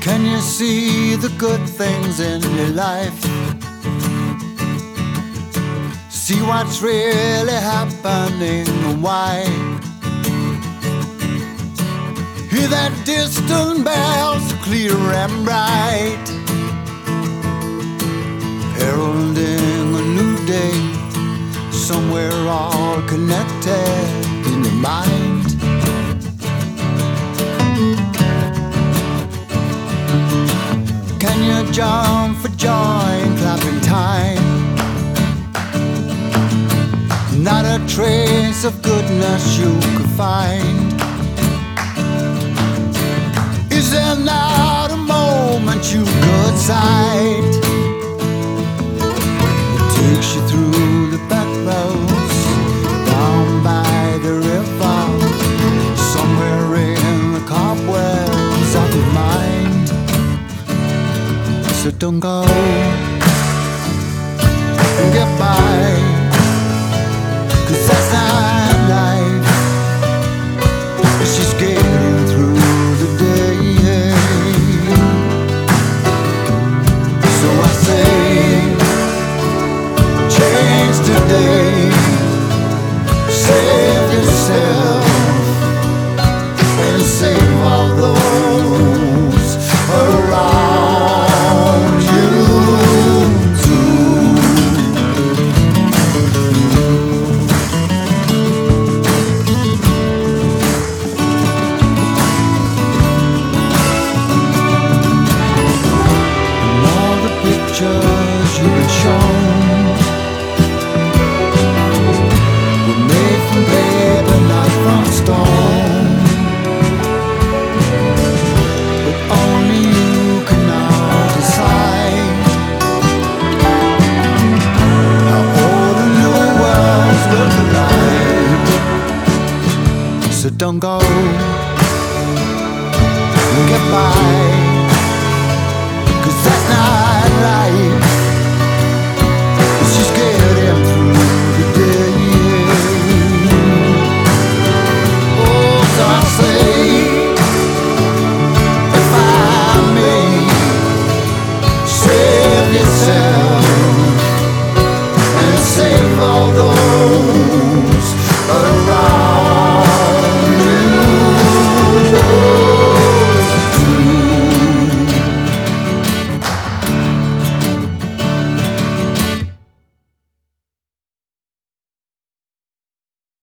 Can you see the good things in your life? See what's really happening and why? Hear that distant bell so clear and bright, heralding a new day, somewhere all connected in your mind. Can you jump for joy and clap in time? Not a trace of goodness you could find. Is there not a moment you could sight? It takes you through the back roads, down by the river, somewhere in the cobwebs of your mind. So don't go and get by, 'cause that's not life. It's just getting through the day. So I say, change today, save yourself and save all those around you too. And all the pictures you've been shown were made from paper, not from stone. But only you can now decide how all the new worlds will collide. So don't go and get by, 'cause that's not right.